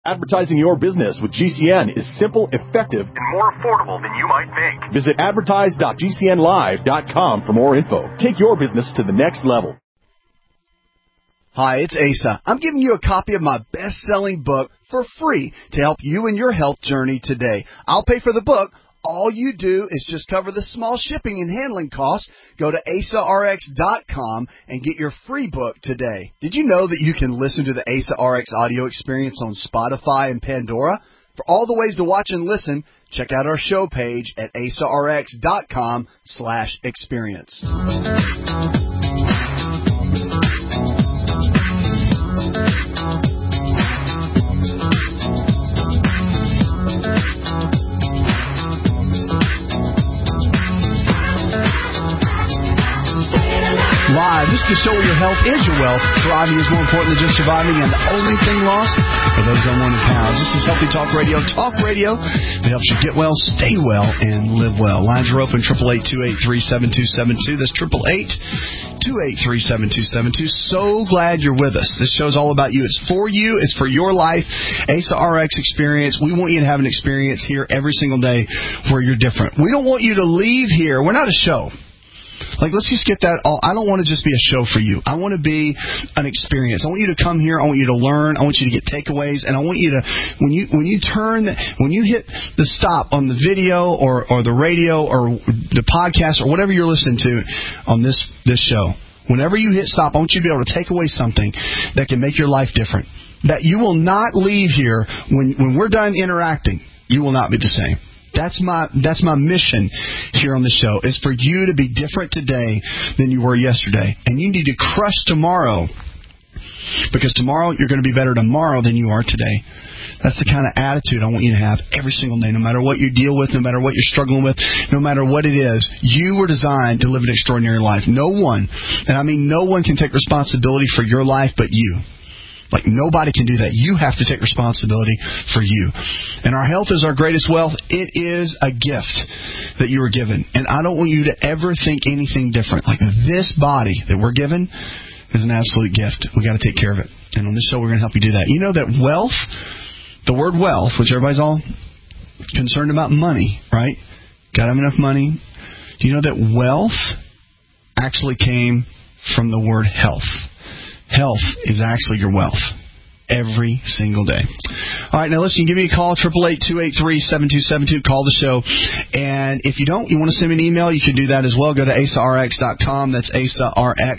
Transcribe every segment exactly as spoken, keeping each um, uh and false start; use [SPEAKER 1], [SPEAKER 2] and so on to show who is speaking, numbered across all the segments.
[SPEAKER 1] Advertising your business with G C N is simple, effective, and more affordable than you might think. Visit advertise dot g c n live dot com for more info. Take your business to the next level.
[SPEAKER 2] Hi, it's Asa. I'm giving you a copy of my best-selling book for free to help you in your health journey today. I'll pay for the book. All you do is just cover the small shipping and handling costs. Go to asa r x dot com and get your free book today. Did you know that you can listen to the Asa R X audio experience on Spotify and Pandora? For all the ways to watch and listen, check out our show page at asa r x dot com slash experience. Live. This is the show where your health is your wealth. Thriving is more important than just surviving, and the only thing lost are those unwanted pounds. This is Healthy Talk Radio. Talk Radio that helps you get well, stay well, and live well. Lines are open, eight eight eight, two eight three, seven two seven two. That's eight eight eight, two eight three, seven two seven two. So glad you're with us. This show's all about you. It's for you. It's for your life. Asa R X experience. We want you to have an experience here every single day where you're different. We don't want you to leave here. We're not a show. Like, let's just get that all. I don't want to just be a show for you. I want to be an experience. I want you to come here. I want you to learn. I want you to get takeaways. And I want you to, when you when you turn, when you hit the stop on the video or, or the radio or the podcast or whatever you're listening to on this, this show, whenever you hit stop, I want you to be able to take away something that can make your life different. That you will not leave here when, when we're done interacting. You will not be the same. That's my that's my mission here on the show, is for you to be different today than you were yesterday. And you need to crush tomorrow, because tomorrow you're going to be better tomorrow than you are today. That's the kind of attitude I want you to have every single day, no matter what you deal with, no matter what you're struggling with, no matter what it is. You were designed to live an extraordinary life. No one, and I mean no one, can take responsibility for your life but you. Like, nobody can do that. You have to take responsibility for you. And our health is our greatest wealth. It is a gift that you were given. And I don't want you to ever think anything different. Like, this body that we're given is an absolute gift. We've got to take care of it. And on this show, we're going to help you do that. You know that wealth, the word wealth, which everybody's all concerned about money, right? Got to have enough money. Do you know that wealth actually came from the word health? Health is actually your wealth every single day. All right, now listen, give me a call, eight eight eight, two eight three, seven two seven two. Call the show. And if you don't, you want to send me an email, you can do that as well. Go to asa r x dot com. That's asa r x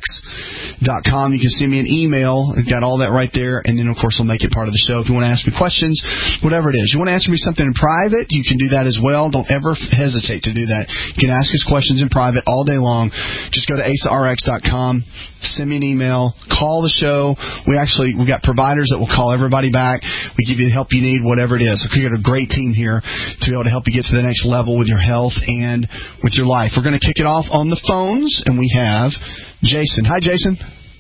[SPEAKER 2] dot com. You can send me an email. We've got all that right there. And then, of course, we'll make it part of the show. If you want to ask me questions, whatever it is. You want to answer me something in private, you can do that as well. Don't ever hesitate to do that. You can ask us questions in private all day long. Just go to asa r x dot com. Send me an email. Call the show. We actually, we've got providers that will call everybody back. We give you the help you need, whatever it is. So we've got a great team here to be able to help you get to the next level with your health and with your life. We're going to kick it off on the phones, and we have Jason. Hi, Jason.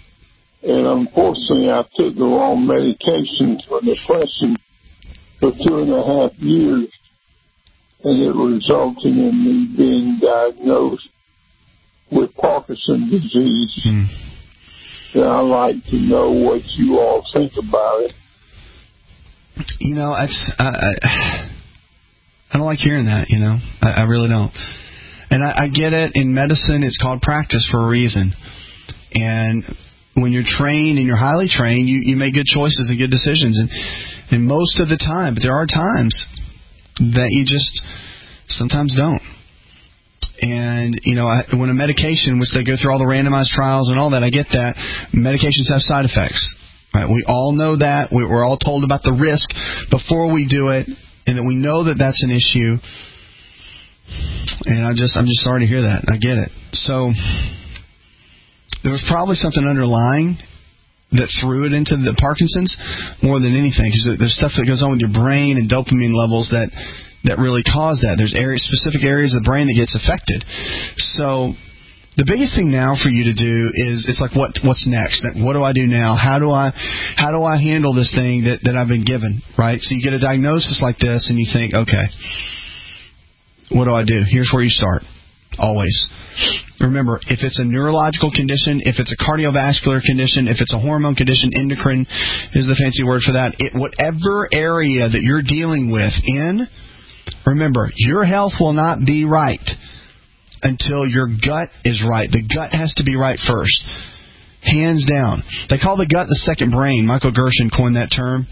[SPEAKER 3] And unfortunately, I took the wrong medications for depression for two and a half years, and it resulted in me being diagnosed with Parkinson's disease. Mm. And I'd like to know what you all think about it.
[SPEAKER 2] You know, it's, uh, I, I don't like hearing that, you know. I, I really don't. And I, I get it. In medicine, it's called practice for a reason. And when you're trained and you're highly trained, you, you make good choices and good decisions. And, and most of the time, but there are times that you just sometimes don't. And, you know, I, when a medication, which they go through all the randomized trials and all that, I get that. Medications have side effects. Right? We all know that. We, we're all told about the risk before we do it, and that we know that that's an issue. And I just, I'm just sorry to hear that. I get it. So there was probably something underlying that threw it into the Parkinson's more than anything, because there's stuff that goes on with your brain and dopamine levels that that really cause that. There's areas, specific areas of the brain that gets affected. So the biggest thing now for you to do is, it's like, what what's next? What do I do now? How do I how do I handle this thing that, that I've been given, right? So you get a diagnosis like this and you think, okay, what do I do? Here's where you start. always. Remember, if it's a neurological condition, if it's a cardiovascular condition, if it's a hormone condition, endocrine is the fancy word for that, it, whatever area that you're dealing with in, remember, your health will not be right until your gut is right. The gut has to be right first. Hands down. They call the gut the second brain. Michael Gershon coined that term.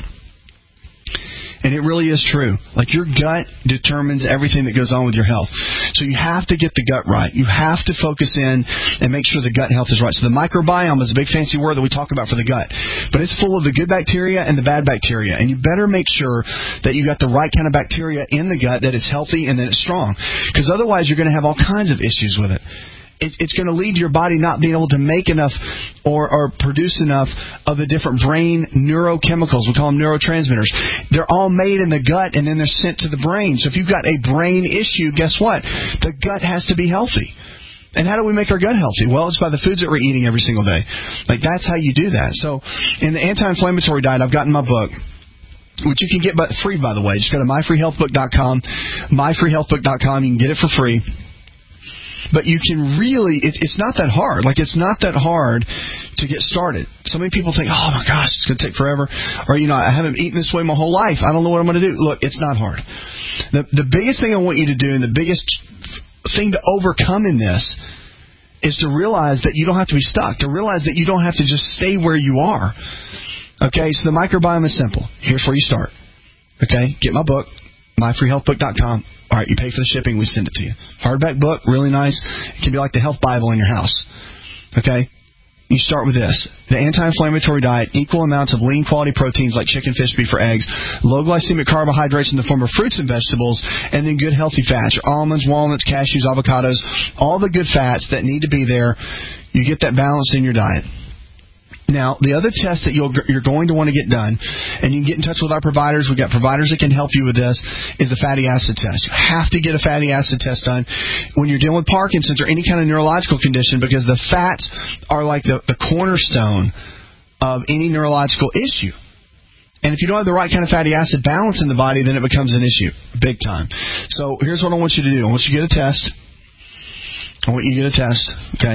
[SPEAKER 2] And it really is true. Like, your gut determines everything that goes on with your health. So you have to get the gut right. You have to focus in and make sure the gut health is right. So the microbiome is a big fancy word that we talk about for the gut. But it's full of the good bacteria and the bad bacteria. And you better make sure that you got the right kind of bacteria in the gut, that it's healthy and that it's strong. Because otherwise you're going to have all kinds of issues with it. It's going to lead to your body not being able to make enough or, or produce enough of the different brain neurochemicals. We call them neurotransmitters. They're all made in the gut, and then they're sent to the brain. So if you've got a brain issue, guess what? The gut has to be healthy. And how do we make our gut healthy? Well, it's by the foods that we're eating every single day. Like, that's how you do that. So in the anti-inflammatory diet, I've got in my book, which you can get free, by the way. Just go to my free health book dot com, my free health book dot com. You can get it for free. But you can really, it, it's not that hard. Like, it's not that hard to get started. So many people think, oh my gosh, it's going to take forever. Or, you know, I haven't eaten this way my whole life. I don't know what I'm going to do. Look, it's not hard. The, the biggest thing I want you to do, and the biggest thing to overcome in this, is to realize that you don't have to be stuck. To realize that you don't have to just stay where you are. Okay, so the microbiome is simple. Here's where you start. Okay, get my book, my free health book dot com. All right, you pay for the shipping, we send it to you. Hardback book, really nice. It can be like the health Bible in your house. Okay? You start with this. The anti-inflammatory diet, equal amounts of lean quality proteins like chicken, fish, beef, or eggs, low glycemic carbohydrates in the form of fruits and vegetables, and then good healthy fats, your almonds, walnuts, cashews, avocados, all the good fats that need to be there. You get that balance in your diet. Now, the other test that you'll, you're going to want to get done, and you can get in touch with our providers, we've got providers that can help you with this, is a fatty acid test. You have to get a fatty acid test done when you're dealing with Parkinson's or any kind of neurological condition, because the fats are like the, the cornerstone of any neurological issue. And if you don't have the right kind of fatty acid balance in the body, then it becomes an issue, big time. So here's what I want you to do. I want you to get a test. I want you to get a test, okay,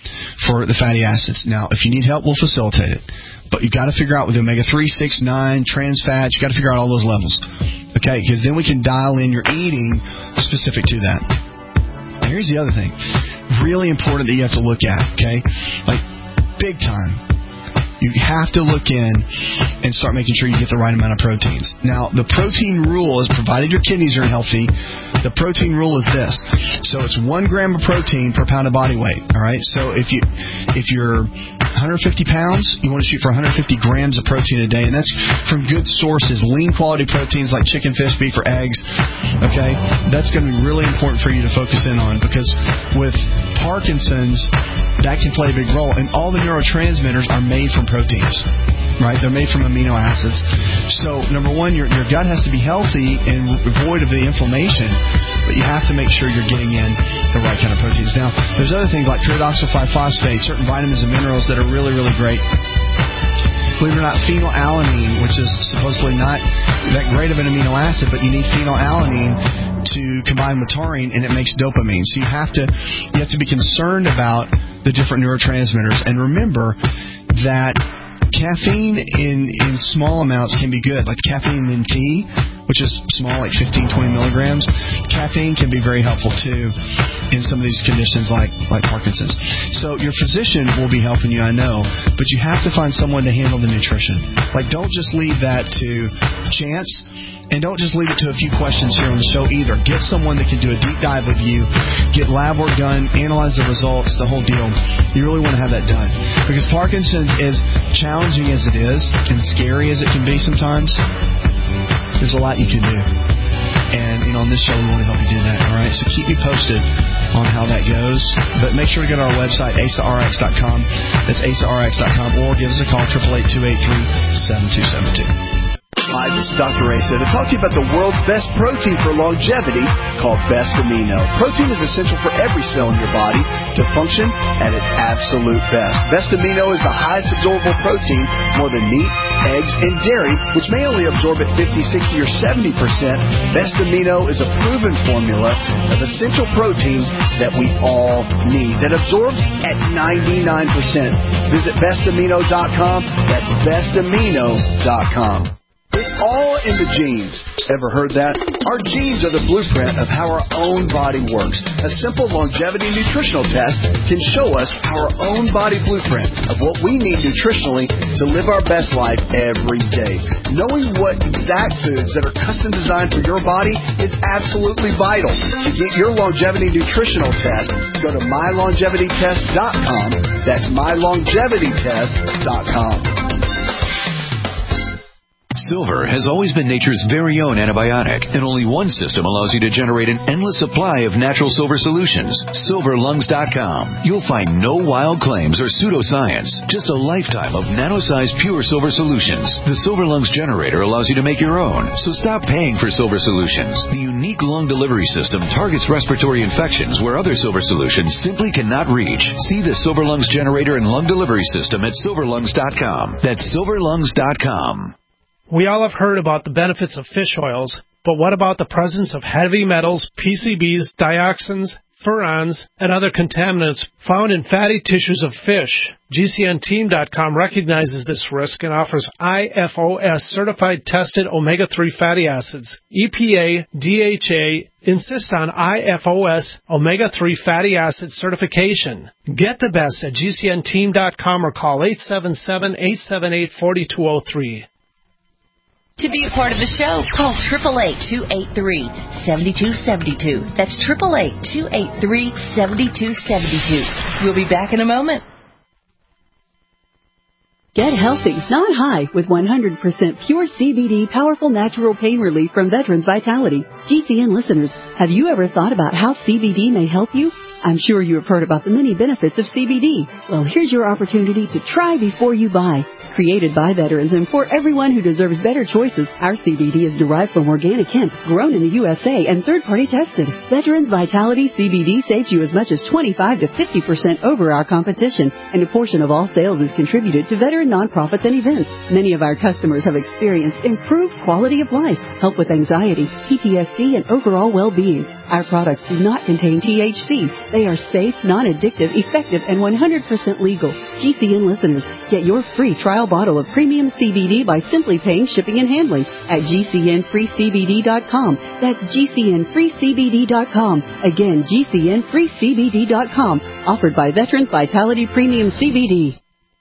[SPEAKER 2] for the fatty acids. Now, if you need help, we'll facilitate it. But you've got to figure out with the omega three, six, nine, trans fats, you've got to figure out all those levels. Okay? Because then we can dial in your eating specific to that. Here's the other thing. Really important that you have to look at, okay? Like, big time. You have to look in and start making sure you get the right amount of proteins. Now, the protein rule is, provided your kidneys are healthy, the protein rule is this. So it's one gram of protein per pound of body weight. All right. So if you if you're one hundred fifty pounds, you want to shoot for one hundred fifty grams of protein a day, and that's from good sources, lean quality proteins like chicken, fish, beef, or eggs. Okay, that's going to be really important for you to focus in on, because with Parkinson's, that can play a big role, and all the neurotransmitters are made from proteins. Right? They're made from amino acids. So, number one, your, your gut has to be healthy and void of the inflammation, but you have to make sure you're getting in the right kind of proteins. Now, there's other things like pyridoxal five phosphate, certain vitamins and minerals that are really, really great. Believe it or not, phenylalanine, which is supposedly not that great of an amino acid, but you need phenylalanine to combine with taurine, and it makes dopamine. So you have to you have to be concerned about the different neurotransmitters. And remember that caffeine in, in small amounts can be good. Like caffeine in tea, which is small, like fifteen, twenty milligrams. Caffeine can be very helpful, too, in some of these conditions like, like Parkinson's. So your physician will be helping you, I know, but you have to find someone to handle the nutrition. Like, don't just leave that to chance, and don't just leave it to a few questions here on the show either. Get someone that can do a deep dive with you, get lab work done, analyze the results, the whole deal. You really want to have that done. Because Parkinson's, is challenging as it is and scary as it can be sometimes, there's a lot you can do. And, you know, on this show, we want to help you do that, all right? So keep me posted on how that goes. But make sure to go to our website, A S A R X dot com. That's A S A R X dot com. Or give us a call, eight eight eight, two eight three, seven two seven two. Hi, this is Doctor Asa to talk to you about the world's best protein for longevity called Best Amino. Protein is essential for every cell in your body to function at its absolute best. Best Amino is the highest absorbable protein, more than meat, eggs, and dairy, which may only absorb at fifty, sixty, or seventy percent. Best Amino is a proven formula of essential proteins that we all need that absorbs at ninety-nine percent. Visit best amino dot com. That's best amino dot com. It's all in the genes. Ever heard that? Our genes are the blueprint of how our own body works. A simple longevity nutritional test can show us our own body blueprint of what we need nutritionally to live our best life every day. Knowing what exact foods that are custom designed for your body is absolutely vital. To get your longevity nutritional test, go to my longevity test dot com. That's my longevity test dot com.
[SPEAKER 4] Silver has always been nature's very own antibiotic, and only one system allows you to generate an endless supply of natural silver solutions. silver lungs dot com. You'll find no wild claims or pseudoscience, just a lifetime of nano-sized pure silver solutions. The Silver Lungs generator allows you to make your own, so stop paying for silver solutions. The unique lung delivery system targets respiratory infections where other silver solutions simply cannot reach. See the Silver Lungs generator and lung delivery system at silver lungs dot com. That's silver lungs dot com.
[SPEAKER 5] We all have heard about the benefits of fish oils, but what about the presence of heavy metals, P C Bs, dioxins, furans, and other contaminants found in fatty tissues of fish? G C N team dot com recognizes this risk and offers I F O S certified tested omega three fatty acids. E P A, D H A insist on I F O S omega three fatty acid certification. Get the best at G C N team dot com or call eight seven seven, eight seven eight, four two zero three.
[SPEAKER 6] To be a part of the show, call eight eight eight, two eight three, seven two seven two. That's eight eight eight, two eight three, seven two seven two. We'll be back in a moment.
[SPEAKER 7] Get healthy, not high, with one hundred percent pure C B D powerful natural pain relief from Veterans Vitality. G C N listeners, have you ever thought about how C B D may help you? I'm sure you have heard about the many benefits of C B D. Well, here's your opportunity to try before you buy. Created by veterans and for everyone who deserves better choices, our C B D is derived from organic hemp, grown in the U S A, and third-party tested. Veterans Vitality C B D saves you as much as twenty-five to fifty percent over our competition, and a portion of all sales is contributed to veteran nonprofits and events. Many of our customers have experienced improved quality of life, help with anxiety, P T S D, and overall well-being. Our products do not contain T H C. They are safe, non-addictive, effective, and one hundred percent legal. G C N listeners, get your free trial bottle of premium C B D by simply paying shipping and handling at G C N free C B D dot com. That's G C N free C B D dot com. Again, G C N free C B D dot com. Offered by Veterans Vitality Premium C B D.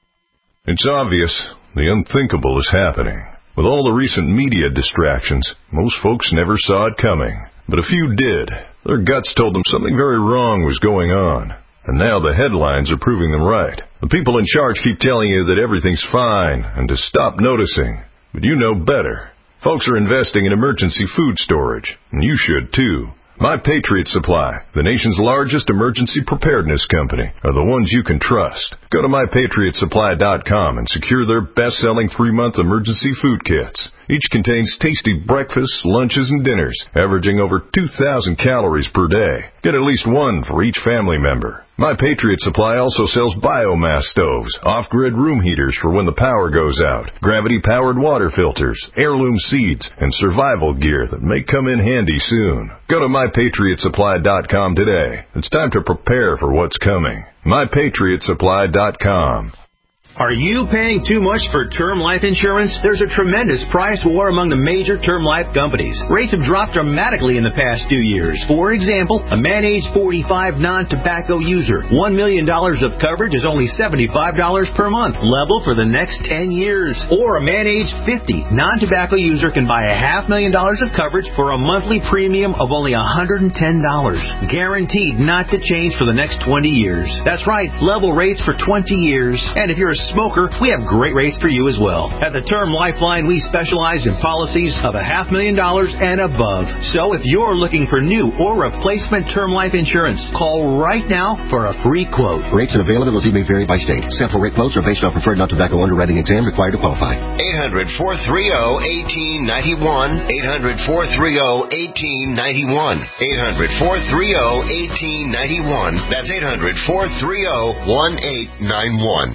[SPEAKER 8] It's obvious the unthinkable is happening. With all the recent media distractions, most folks never saw it coming. But a few did. Their guts told them something very wrong was going on. And now the headlines are proving them right. The people in charge keep telling you that everything's fine and to stop noticing. But you know better. Folks are investing in emergency food storage, and you should too. My Patriot Supply, the nation's largest emergency preparedness company, are the ones you can trust. Go to my patriot supply dot com and secure their best-selling three-month emergency food kits. Each contains tasty breakfasts, lunches, and dinners, averaging over two thousand calories per day. Get at least one for each family member. My Patriot Supply also sells biomass stoves, off-grid room heaters for when the power goes out, gravity-powered water filters, heirloom seeds, and survival gear that may come in handy soon. Go to my patriot supply dot com today. It's time to prepare for what's coming. my patriot supply dot com.
[SPEAKER 9] Are you paying too much for term life insurance? There's a tremendous price war among the major term life companies. Rates have dropped dramatically in the past two years. For example, a man age forty-five non-tobacco user, one million dollars of coverage is only seventy-five dollars per month, level for the next ten years. Or a man age fifty non-tobacco user can buy a half million dollars of coverage for a monthly premium of only one hundred ten dollars. Guaranteed not to change for the next twenty years. That's right, level rates for twenty years. And if you're a a smoker, we have great rates for you as well. At the Term Lifeline, we specialize in policies of a half million dollars and above. So if you're looking for new or replacement term life insurance, call right now for a free quote.
[SPEAKER 10] Rates and availability may vary by state. Sample rate quotes are based on preferred non-tobacco underwriting exam required to qualify.
[SPEAKER 11] eight hundred, four three zero, one eight nine one. eight hundred, four three zero, one eight nine one. eight hundred, four three zero, one eight nine one. That's eight hundred, four three zero, one eight nine one.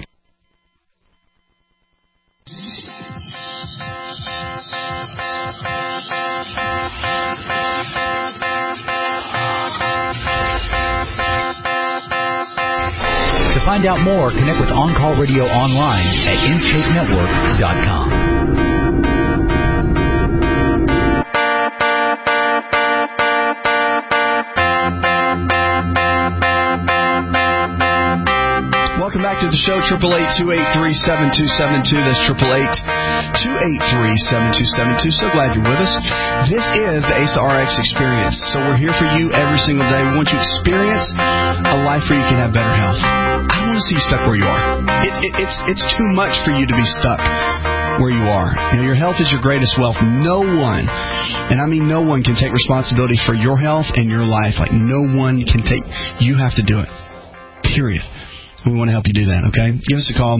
[SPEAKER 12] To find out more, connect with On Call Radio online at in shape network dot com.
[SPEAKER 2] Welcome back to the show, eight eight eight, two eight three, seven two seven two. That's eight eight eight, two eight three, seven two seven two. So glad you're with us. This is the A C E R X experience. So we're here for you every single day. We want you to experience a life where you can have better health. I don't want to see you stuck where you are. It, it, it's, it's too much for you to be stuck where you are. You know, your health is your greatest wealth. No one, and I mean no one, can take responsibility for your health and your life. Like no one can take, you have to do it. Period. We want to help you do that, okay? Give us a call.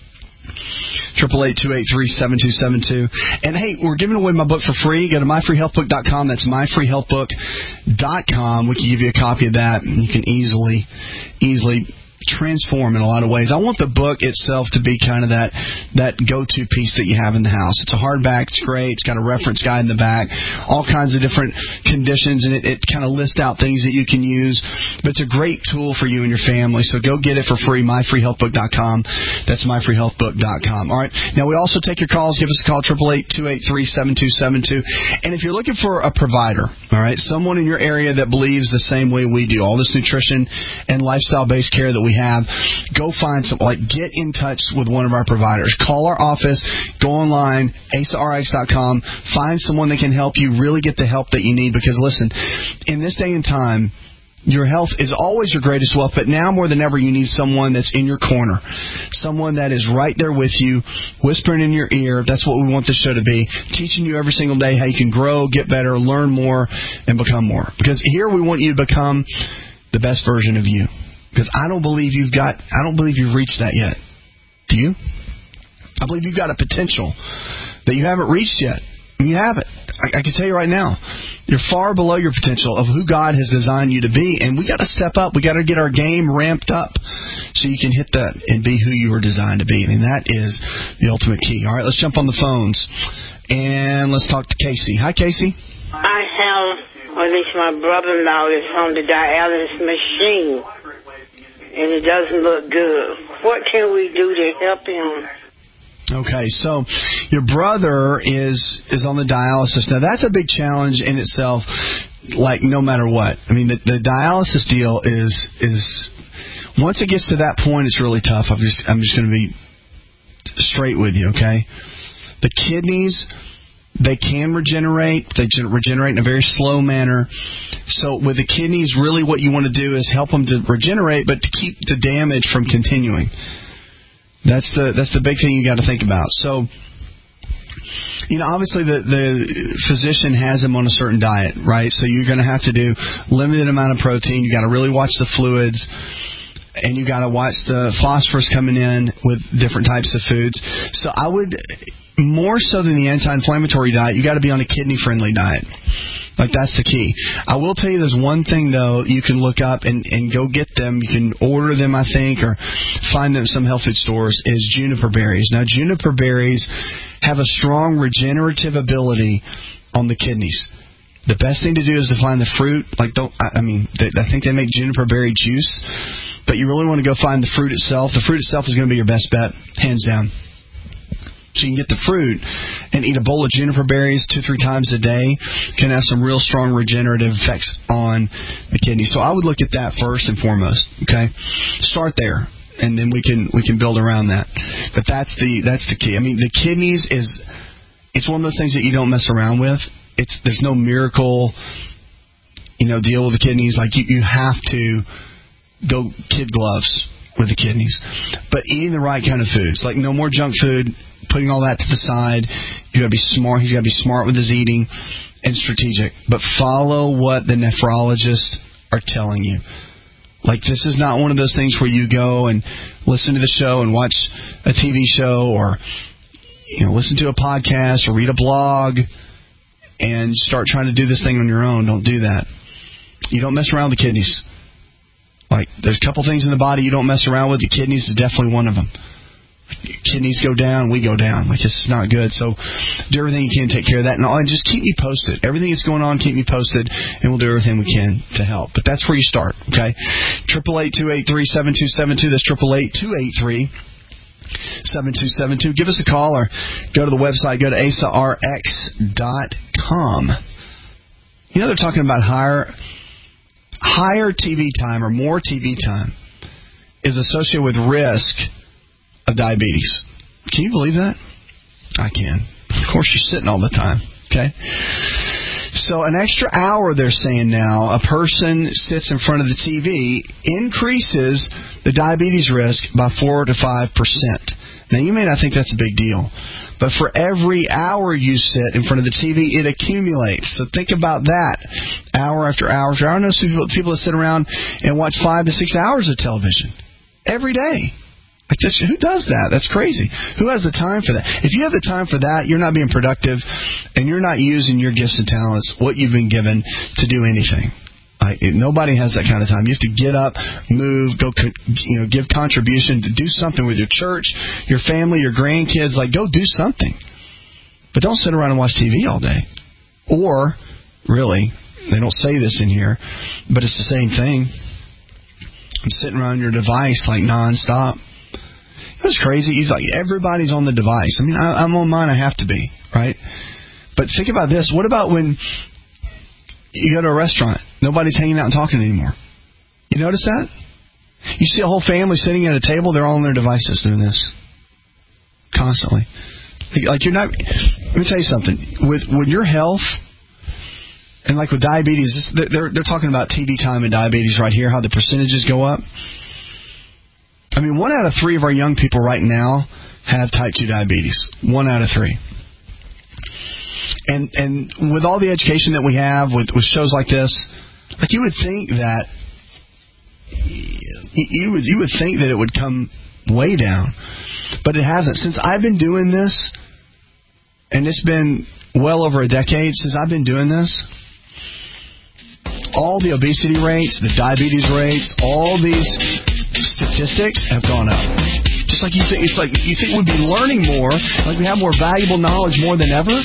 [SPEAKER 2] eight eight eight, two eight three, seven two seven two. And, hey, we're giving away my book for free. Go to my free health book dot com. That's my free health book dot com. We can give you a copy of that. You can easily, easily transform in a lot of ways. I want the book itself to be kind of that that go-to piece that you have in the house. It's a hardback. It's great. It's got a reference guide in the back, all kinds of different conditions, and it, it kind of lists out things that you can use. But it's a great tool for you and your family. So go get it for free, my free health book dot com. That's my free health book dot com. All right. Now, we also take your calls. Give us a call, eight eight eight, two eight three, seven two seven two. And if you're looking for a provider, all right, someone in your area that believes the same way we do, all this nutrition and lifestyle-based care that we have, go find some, like, get in touch with one of our providers. Call our office, go online, A C E R X dot com, find someone that can help you really get the help that you need. Because, listen, in this day and time, your health is always your greatest wealth, but now more than ever, you need someone that's in your corner, someone that is right there with you, whispering in your ear. That's what we want this show to be, teaching you every single day how you can grow, get better, learn more, and become more. Because here we want you to become the best version of you. Because I don't believe you've got, I don't believe you've reached that yet. Do you? I believe you've got a potential that you haven't reached yet. You haven't. I, I can tell you right now, you're far below your potential of who God has designed you to be. And we got to step up. We got to get our game ramped up so you can hit that and be who you were designed to be. And that is the ultimate key. All right, let's jump on the phones. And let's talk to Casey. Hi, Casey.
[SPEAKER 13] I have, or at least my brother-in-law is on the dialysis machine, and it doesn't look good. What can we do to help him?
[SPEAKER 2] Okay, so your brother is is on the dialysis. Now, that's a big challenge in itself, like no matter what. I mean, the, the dialysis deal is, is once it gets to that point, it's really tough. I'm just, I'm just going to be straight with you, okay? The kidneys, they can regenerate. They regenerate in a very slow manner. So with the kidneys, really what you want to do is help them to regenerate, but to keep the damage from continuing. That's the that's the big thing you got to think about. So, you know, obviously the, the physician has him on a certain diet, right? So you're going to have to do limited amount of protein. You got to really watch the fluids. And you got to watch the phosphorus coming in with different types of foods. So I would, more so than the anti-inflammatory diet, you got to be on a kidney-friendly diet. Like, that's the key. I will tell you there's one thing, though, you can look up and, and go get them. You can order them, I think, or find them at some health food stores, is juniper berries. Now, juniper berries have a strong regenerative ability on the kidneys. The best thing to do is to find the fruit. Like, don't, I, I mean, they, I think they make juniper berry juice, but you really want to go find the fruit itself. The fruit itself is going to be your best bet, hands down. So you can get the fruit and eat a bowl of juniper berries two, three times a day. Can have some real strong regenerative effects on the kidney. So I would look at that first and foremost. Okay, start there, and then we can we can build around that. But that's the that's the key. I mean, the kidneys is it's one of those things that you don't mess around with. It's there's no miracle, you know, deal with the kidneys. Like you, you have to go kid gloves with the kidneys. But eating the right kind of foods, like no more junk food, putting all that to the side. You got to be smart. He's got to be smart with his eating and strategic. But follow what the nephrologists are telling you. Like, this is not one of those things where you go and listen to the show and watch a T V show or, you know, listen to a podcast or read a blog and start trying to do this thing on your own. Don't do that. You don't mess around with the kidneys. Like, there's a couple things in the body you don't mess around with. The kidneys is definitely one of them. Kidneys go down, we go down. Like, it's not good. So do everything you can to take care of that. And, all, and just keep me posted. Everything that's going on, keep me posted, and we'll do everything we can to help. But that's where you start, okay? eight eight eight, two eight three, seven two seven two. That's eight eight eight, two eight three, seven two seven two. Give us a call or go to the website. Go to A S A R X dot com. You know, they're talking about higher, higher T V time or more T V time is associated with risk of diabetes. Can you believe that? I can. Of course, you're sitting all the time. Okay? So an extra hour, they're saying now, a person sits in front of the T V increases the diabetes risk by four to five percent. Now, you may not think that's a big deal, but for every hour you sit in front of the T V, it accumulates. So think about that. Hour after hour after hour. I know some people, people that sit around and watch five to six hours of television every day. Like this, who does that? That's crazy. Who has the time for that? If you have the time for that, you're not being productive, and you're not using your gifts and talents, what you've been given, to do anything. Like, nobody has that kind of time. You have to get up, move, go, you know, give contribution, to do something with your church, your family, your grandkids. Like, go do something. But don't sit around and watch T V all day. Or, really, they don't say this in here, but it's the same thing. I'm sitting around your device like nonstop. It's crazy. He's like, everybody's on the device. I mean, I, I'm on mine. I have to be, right? But think about this. What about when you go to a restaurant? Nobody's hanging out and talking anymore. You notice that? You see a whole family sitting at a table. They're all on their devices doing this constantly. Like, you're not. Let me tell you something. With with your health, and like with diabetes, this, they're they're talking about T V time and diabetes right here. How the percentages go up. I mean, one out of three of our young people right now have type two diabetes. One out of three. And and with all the education that we have, with, with shows like this, like you would think that you would you would think that it would come way down, but it hasn't. Since I've been doing this, and it's been well over a decade since I've been doing this, all the obesity rates, the diabetes rates, all these statistics have gone up. Just like you think, it's like you think we'd be learning more, like we have more valuable knowledge more than ever,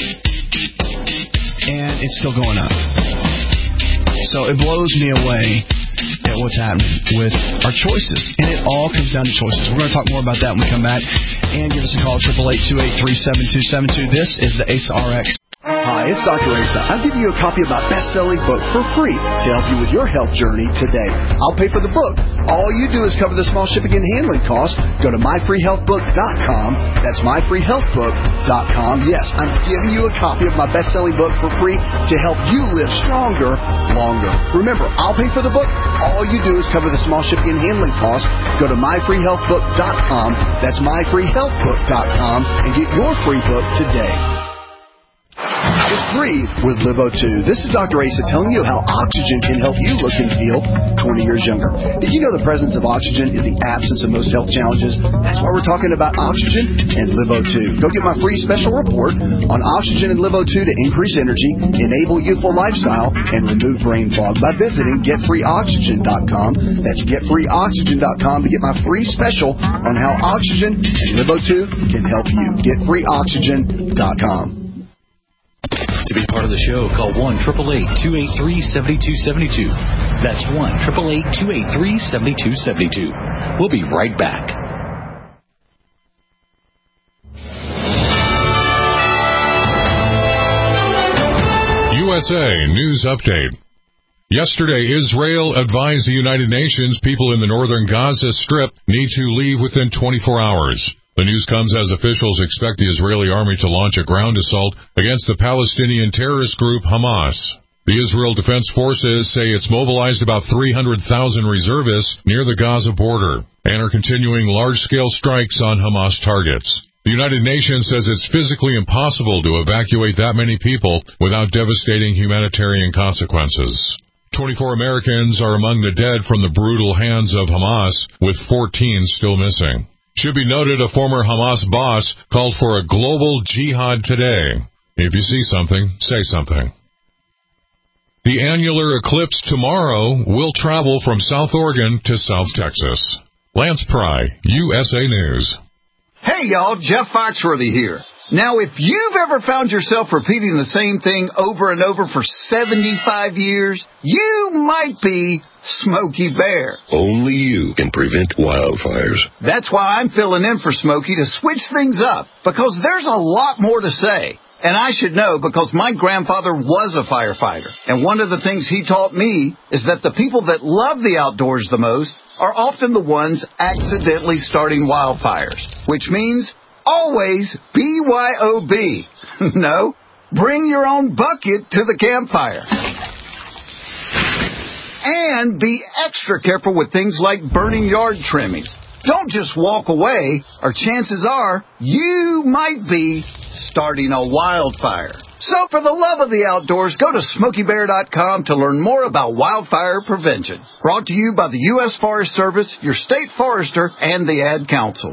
[SPEAKER 2] and it's still going up. So it blows me away at what's happening with our choices, and it all comes down to choices. We're going to talk more about that when we come back, and give us a call, eight eight eight, two eight three, seven two seven two. This is the A S A R X.
[SPEAKER 14] Hi, it's Doctor Asa. I'm giving you a copy of my best-selling book for free to help you with your health journey today. I'll pay for the book. All you do is cover the small shipping and handling costs. Go to my free health book dot com. That's my free health book dot com. Yes, I'm giving you a copy of my best-selling book for free to help you live stronger, longer. Remember, I'll pay for the book. All you do is cover the small shipping and handling costs. Go to my free health book dot com. That's my free health book dot com and get your free book today. It's Breathe with Livo two. This is Doctor Asa telling you how oxygen can help you look and feel twenty years younger. Did you know the presence of oxygen is the absence of most health challenges? That's why we're talking about oxygen and Livo two. Go get my free special report on oxygen and Livo two to increase energy, enable youthful lifestyle, and remove brain fog by visiting get free oxygen dot com. That's get free oxygen dot com to get my free special on how oxygen and Livo two can help you. get free oxygen dot com.
[SPEAKER 12] To be part of the show, call one eight eight eight, two eight three, seven two seven two. That's one eight eight eight, two eight three, seven two seven two. We'll be right back.
[SPEAKER 15] U S A News Update. Yesterday, Israel advised the United Nations people in the northern Gaza Strip need to leave within twenty-four hours. The news comes as officials expect the Israeli army to launch a ground assault against the Palestinian terrorist group Hamas. The Israel Defense Forces say it's mobilized about three hundred thousand reservists near the Gaza border and are continuing large-scale strikes on Hamas targets. The United Nations says it's physically impossible to evacuate that many people without devastating humanitarian consequences. twenty-four Americans are among the dead from the brutal hands of Hamas, with fourteen still missing. Should be noted a former Hamas boss called for a global jihad today. If you see something, say something. The annular eclipse tomorrow will travel from South Oregon to South Texas. Lance Pry, U S A News.
[SPEAKER 16] Hey, y'all, Jeff Foxworthy here. Now, if you've ever found yourself repeating the same thing over and over for seventy-five years, you might be Smokey Bear.
[SPEAKER 17] Only you can prevent wildfires.
[SPEAKER 16] That's why I'm filling in for Smokey to switch things up, because there's a lot more to say. And I should know because my grandfather was a firefighter. And one of the things he taught me is that the people that love the outdoors the most are often the ones accidentally starting wildfires. Which means always B Y O B. No, bring your own bucket to the campfire. And be extra careful with things like burning yard trimmings. Don't just walk away, or chances are you might be starting a wildfire. So for the love of the outdoors, go to Smokey Bear dot com to learn more about wildfire prevention. Brought to you by the U S Forest Service, your state forester, and the Ad Council.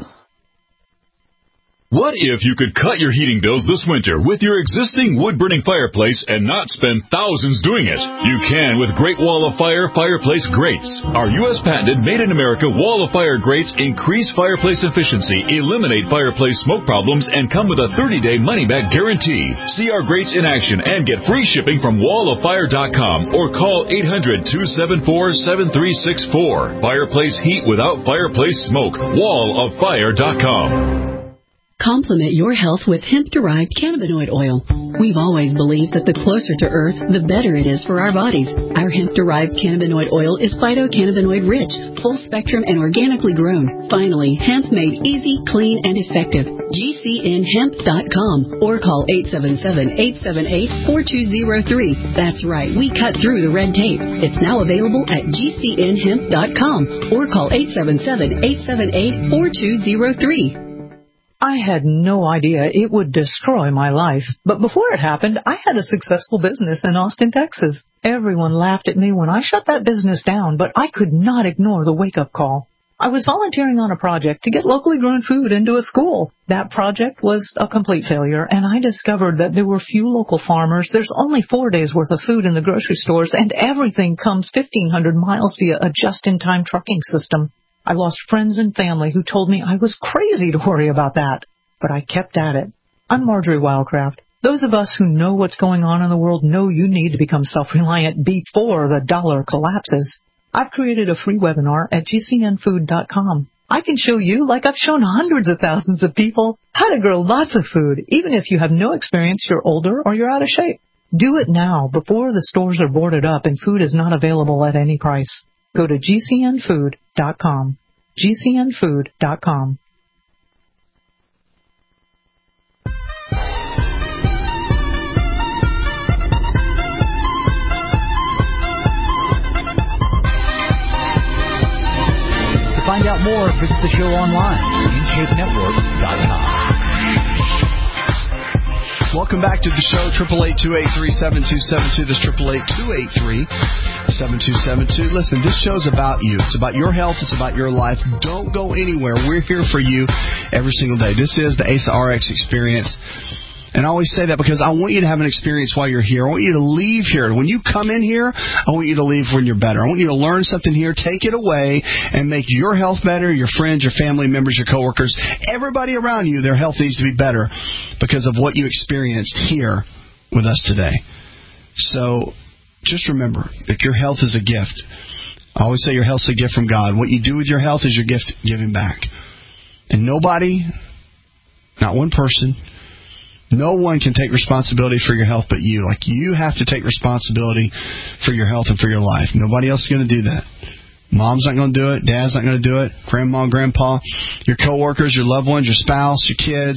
[SPEAKER 18] What if you could cut your heating bills this winter with your existing wood-burning fireplace and not spend thousands doing it? You can with Great Wall of Fire Fireplace Grates. Our U S patented made-in-America Wall of Fire grates increase fireplace efficiency, eliminate fireplace smoke problems, and come with a thirty-day money-back guarantee. See our grates in action and get free shipping from wall of fire dot com or call eight hundred, two seven four, seven three six four. Fireplace heat without fireplace smoke. wall of fire dot com.
[SPEAKER 7] Complement your health with hemp-derived cannabinoid oil. We've always believed that the closer to Earth, the better it is for our bodies. Our hemp-derived cannabinoid oil is phytocannabinoid-rich, full-spectrum, and organically grown. Finally, hemp made easy, clean, and effective. G C N hemp dot com or call eight seven seven, eight seven eight, four two zero three. That's right, we cut through the red tape. It's now available at G C N hemp dot com or call eight seven seven, eight seven eight, four two zero three.
[SPEAKER 19] I had no idea it would destroy my life. But before it happened, I had a successful business in Austin, Texas. Everyone laughed at me when I shut that business down, but I could not ignore the wake-up call. I was volunteering on a project to get locally grown food into a school. That project was a complete failure, and I discovered that there were few local farmers. There's only four days' worth of food in the grocery stores, and everything comes fifteen hundred miles via a just-in-time trucking system. I lost friends and family who told me I was crazy to worry about that, but I kept at it. I'm Marjorie Wildcraft. Those of us who know what's going on in the world know you need to become self-reliant before the dollar collapses. I've created a free webinar at G C N food dot com. I can show you, like I've shown hundreds of thousands of people, how to grow lots of food, even if you have no experience, you're older, or you're out of shape. Do it now, before the stores are boarded up and food is not available at any price. Go to G C N food dot com. G C N food dot com.
[SPEAKER 12] To find out more, visit the show online, in shape network dot com.
[SPEAKER 2] Welcome back to the show, eight eight eight, two eight three, seven two seven two. This eight eight eight, two eight three, seven two seven two. Listen, this show's about you. It's about your health. It's about your life. Don't go anywhere. We're here for you every single day. This is the A S A R X experience. And I always say that because I want you to have an experience while you're here. I want you to leave here. When you come in here, I want you to leave when you're better. I want you to learn something here, take it away, and make your health better, your friends, your family members, your coworkers, everybody around you, their health needs to be better because of what you experienced here with us today. So just remember that your health is a gift. I always say your health's a gift from God. What you do with your health is your gift giving back. And nobody, not one person, no one can take responsibility for your health but you. Like, you have to take responsibility for your health and for your life. Nobody else is going to do that. Mom's not going to do it. Dad's not going to do it. Grandma, grandpa, your coworkers, your loved ones, your spouse, your kids.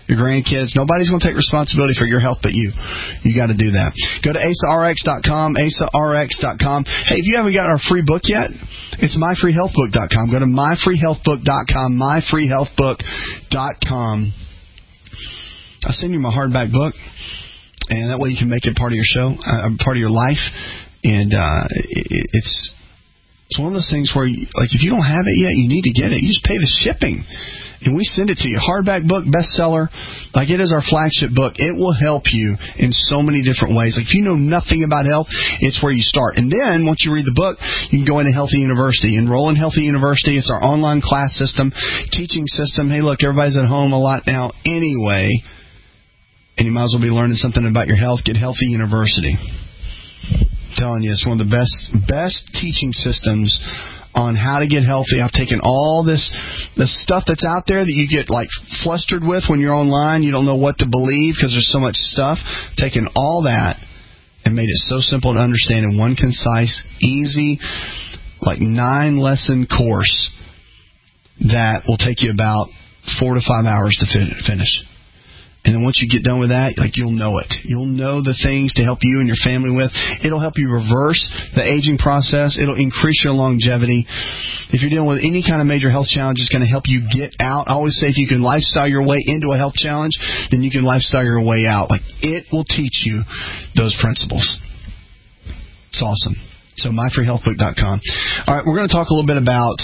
[SPEAKER 2] your grandkids. Nobody's going to take responsibility for your health but you. You got to do that. Go to asa r x dot com, asa r x dot com. Hey, if you haven't got our free book yet, it's my free health book dot com. Go to my free health book dot com, my free health book dot com. I'll send you my hardback book, and that way you can make it part of your show, uh, part of your life. And uh, it, it's it's one of those things where, you, like, if you don't have it yet, you need to get it. You just pay the shipping. And we send it to you. Hardback book, bestseller. Like, it is our flagship book. It will help you in so many different ways. Like, if you know nothing about health, it's where you start. And then, once you read the book, you can go into Healthy University. Enroll in Healthy University. It's our online class system, teaching system. Hey, look, everybody's at home a lot now anyway. And you might as well be learning something about your health. Get Healthy University. I'm telling you, it's one of the best, best teaching systems on how to get healthy. I've taken all this the stuff that's out there that you get like flustered with when you're online. You don't know what to believe because there's so much stuff. Taken all that and made it so simple to understand in one concise, easy, like nine lesson course that will take you about four to five hours to fin- finish. And then once you get done with that, like, you'll know it. You'll know the things to help you and your family with. It'll help you reverse the aging process. It'll increase your longevity. If you're dealing with any kind of major health challenge, it's going to help you get out. I always say if you can lifestyle your way into a health challenge, then you can lifestyle your way out. Like, it will teach you those principles. It's awesome. So my free health book dot com. All right, we're going to talk a little bit about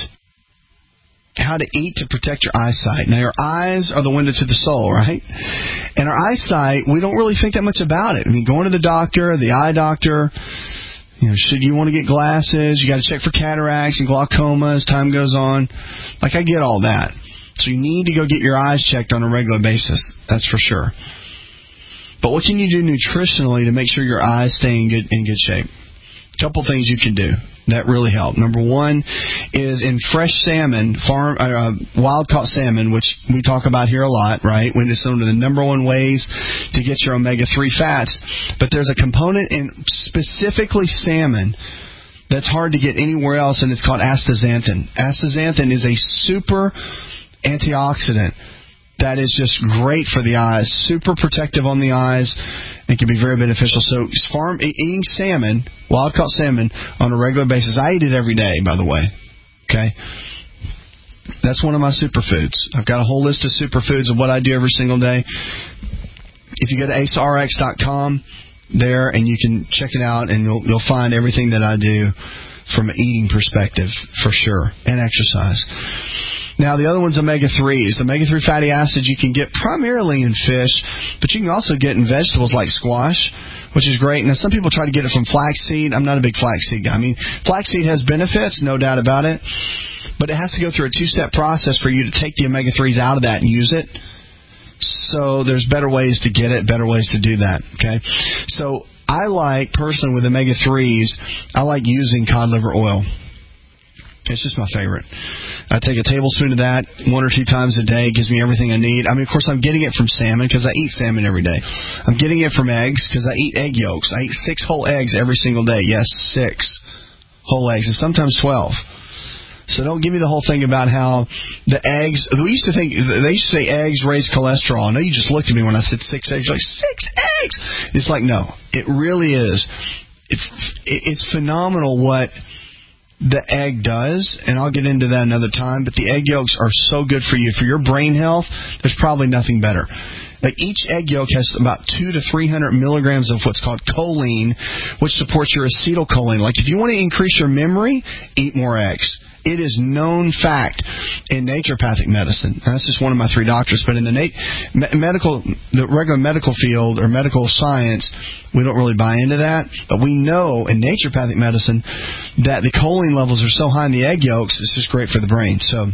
[SPEAKER 2] how to eat to protect your eyesight. Now, your eyes are the window to the soul, right? And our eyesight, we don't really think that much about it. I mean, going to the doctor, the eye doctor, you know, should you want to get glasses? You got to check for cataracts and glaucoma as time goes on. Like, I get all that. So you need to go get your eyes checked on a regular basis. That's for sure. But what can you do nutritionally to make sure your eyes stay in good in good shape? A couple things you can do that really help. Number one is in fresh salmon, farm uh, wild-caught salmon, which we talk about here a lot, right? When it's one of the number one ways to get your omega three fats. But there's a component in specifically salmon that's hard to get anywhere else, and it's called astaxanthin. Astaxanthin is a super antioxidant that is just great for the eyes, super protective on the eyes. It can be very beneficial. So farm eating salmon, wild-caught salmon, on a regular basis. I eat it every day, by the way. Okay? That's one of my superfoods. I've got a whole list of superfoods of what I do every single day. If you go to asa r x dot com there, and you can check it out, and you'll, you'll find everything that I do from an eating perspective, for sure, and exercise. Now, the other one's omega threes. Omega three fatty acids you can get primarily in fish, but you can also get in vegetables like squash, which is great. Now, some people try to get it from flaxseed. I'm not a big flaxseed guy. I mean, flaxseed has benefits, no doubt about it, but it has to go through a two-step process for you to take the omega threes out of that and use it. So there's better ways to get it, better ways to do that, okay? So I like, personally, with omega threes, I like using cod liver oil. It's just my favorite. I take a tablespoon of that one or two times a day. It gives me everything I need. I mean, of course, I'm getting it from salmon because I eat salmon every day. I'm getting it from eggs because I eat egg yolks. I eat six whole eggs every single day. Yes, six whole eggs, and sometimes twelve. So don't give me the whole thing about how the eggs. We used to think they used to say eggs raise cholesterol. I know you just looked at me when I said six eggs. You're like, six eggs? It's like, no, it really is. It's it's phenomenal what the egg does, and I'll get into that another time, but the egg yolks are so good for you. For your brain health, there's probably nothing better. Like, each egg yolk has about two to three hundred milligrams of what's called choline, which supports your acetylcholine. Like, if you want to increase your memory, eat more eggs. It is known fact in naturopathic medicine. That's just one of my three doctors. But in the nat- medical, the regular medical field or medical science, we don't really buy into that. But we know in naturopathic medicine that the choline levels are so high in the egg yolks, it's just great for the brain. So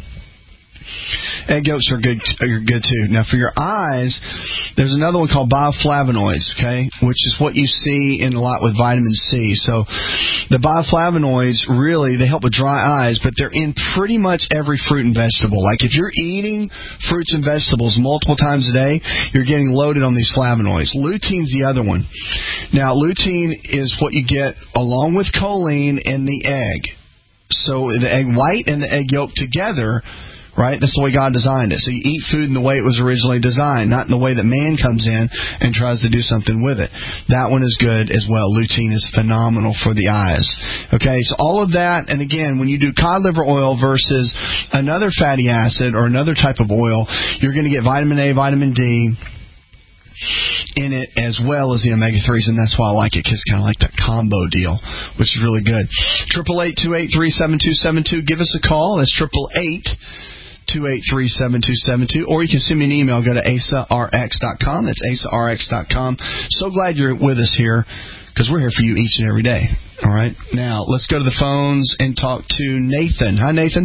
[SPEAKER 2] egg yolks are good, are good too. Now, for your eyes, there's another one called bioflavonoids, okay, which is what you see in a lot with vitamin C. So the bioflavonoids, really, they help with dry eyes, but they're in pretty much every fruit and vegetable. Like, if you're eating fruits and vegetables multiple times a day, you're getting loaded on these flavonoids. Lutein's the other one. Now, lutein is what you get along with choline in the egg. So the egg white and the egg yolk together right? That's the way God designed it. So you eat food in the way it was originally designed, not in the way that man comes in and tries to do something with it. That one is good as well. Lutein is phenomenal for the eyes. Okay, so all of that, and again, when you do cod liver oil versus another fatty acid or another type of oil, you're going to get vitamin A, vitamin D in it, as well as the omega threes, and that's why I like it, because it's kind of like that combo deal, which is really good. Triple eight two eight three seven two seven two. Give us a call. That's triple eight two eight three seven two seven two, or you can send me an email. Go to asa r x dot com. That's asa r x dot com. So glad you're with us here, because we're here for you each and every day. All right, now let's go to the phones and talk to Nathan. Hi, Nathan.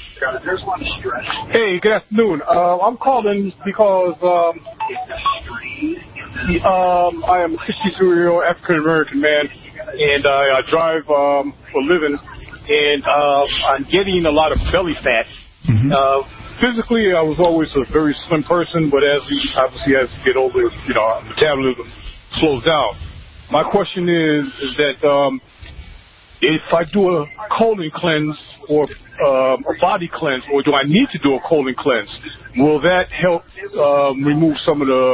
[SPEAKER 20] Hey, good afternoon. Uh, I'm calling because um, um, I am a sixty-two-year-old African-American man, and I uh, drive um, for a living, and uh, I'm getting a lot of belly fat. Mm-hmm. Uh, physically, I was always a very slim person, but as we, obviously as you get older, you know, metabolism slows down. My question is, is that um, if I do a colon cleanse or uh, a body cleanse, or do I need to do a colon cleanse? Will that help um, remove some of the